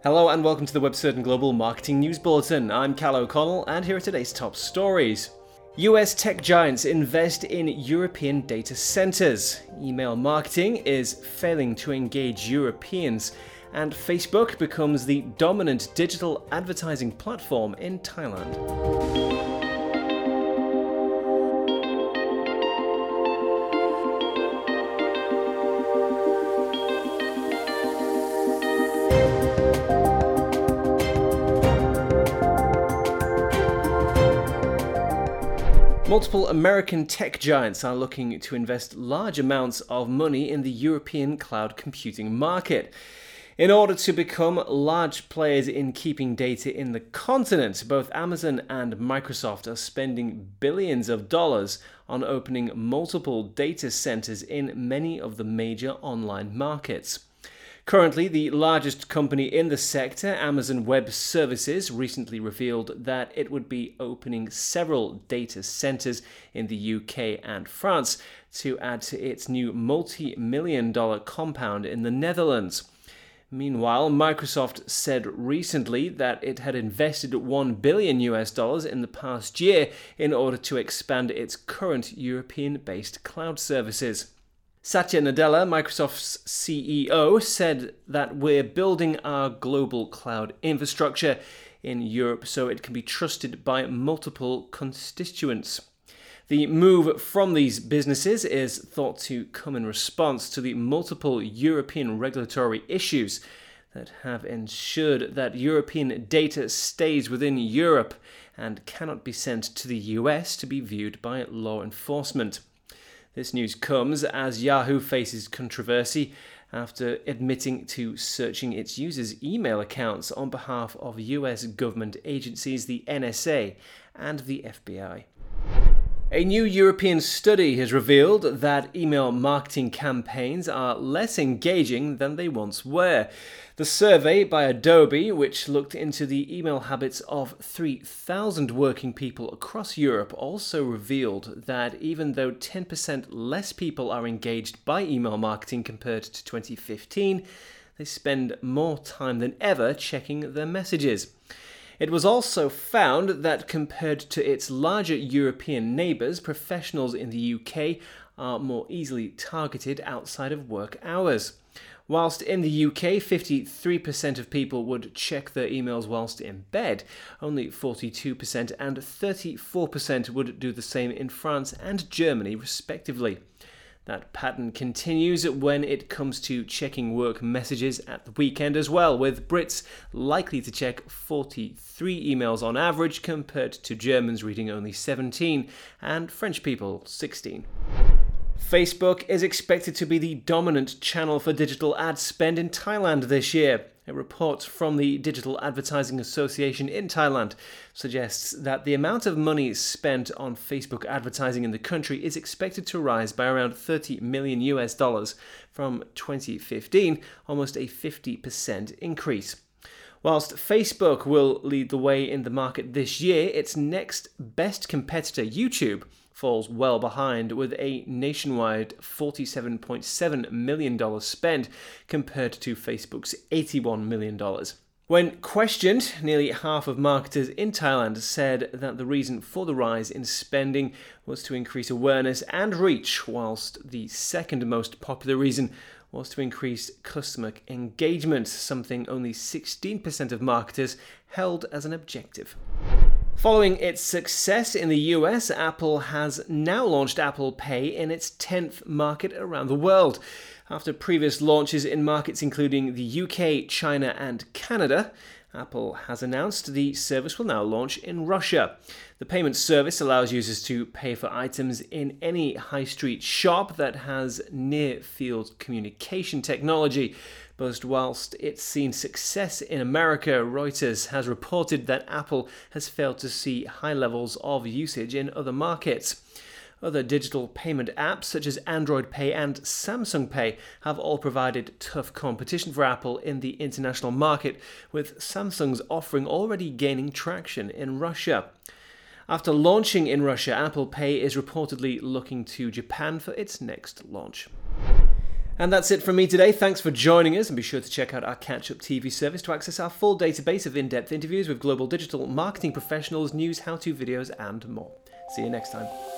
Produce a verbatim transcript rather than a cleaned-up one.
Hello and welcome to the WebCertain Global Marketing News Bulletin. I'm Cal O'Connell and here are today's top stories. U S tech giants invest in European data centers. Email marketing is failing to engage Europeans. And Facebook becomes the dominant digital advertising platform in Thailand. Multiple American tech giants are looking to invest large amounts of money in the European cloud computing market. In order to become large players in keeping data in the continent, both Amazon and Microsoft are spending billions of dollars on opening multiple data centers in many of the major online markets. Currently, the largest company in the sector, Amazon Web Services, recently revealed that it would be opening several data centers in the U K and France to add to its new multi-million dollar compound in the Netherlands. Meanwhile, Microsoft said recently that it had invested one billion U S dollars in the past year in order to expand its current European-based cloud services. Satya Nadella, Microsoft's C E O, said that we're building our global cloud infrastructure in Europe so it can be trusted by multiple constituents. The move from these businesses is thought to come in response to the multiple European regulatory issues that have ensured that European data stays within Europe and cannot be sent to the U S to be viewed by law enforcement. This news comes as Yahoo faces controversy after admitting to searching its users' email accounts on behalf of U S government agencies, the N S A and the F B I. A new European study has revealed that email marketing campaigns are less engaging than they once were. The survey by Adobe, which looked into the email habits of three thousand working people across Europe, also revealed that even though ten percent less people are engaged by email marketing compared to twenty fifteen, they spend more time than ever checking their messages. It was also found that compared to its larger European neighbours, professionals in the U K are more easily targeted outside of work hours. Whilst in the U K, fifty-three percent of people would check their emails whilst in bed, only forty-two percent and thirty-four percent would do the same in France and Germany, respectively. That pattern continues when it comes to checking work messages at the weekend as well, with Brits likely to check forty-three emails on average compared to Germans reading only seventeen and French people sixteen. Facebook is expected to be the dominant channel for digital ad spend in Thailand this year. A report from the Digital Advertising Association in Thailand suggests that the amount of money spent on Facebook advertising in the country is expected to rise by around thirty million U S dollars from twenty fifteen, almost a fifty percent increase. Whilst Facebook will lead the way in the market this year, its next best competitor, YouTube, falls well behind with a nationwide forty-seven point seven million dollars spend compared to Facebook's eighty-one million dollars. When questioned, nearly half of marketers in Thailand said that the reason for the rise in spending was to increase awareness and reach, whilst the second most popular reason was to increase customer engagement, something only sixteen percent of marketers held as an objective. Following its success in the U S, Apple has now launched Apple Pay in its tenth market around the world. After previous launches in markets including the U K, China, and Canada, Apple has announced the service will now launch in Russia. The payment service allows users to pay for items in any high street shop that has near-field communication technology. But whilst it's seen success in America, Reuters has reported that Apple has failed to see high levels of usage in other markets. Other digital payment apps such as Android Pay and Samsung Pay have all provided tough competition for Apple in the international market, with Samsung's offering already gaining traction in Russia. After launching in Russia, Apple Pay is reportedly looking to Japan for its next launch. And that's it from me today. Thanks for joining us, and be sure to check out our Catch-Up T V service to access our full database of in-depth interviews with global digital marketing professionals, news, how-to videos, and more. See you next time.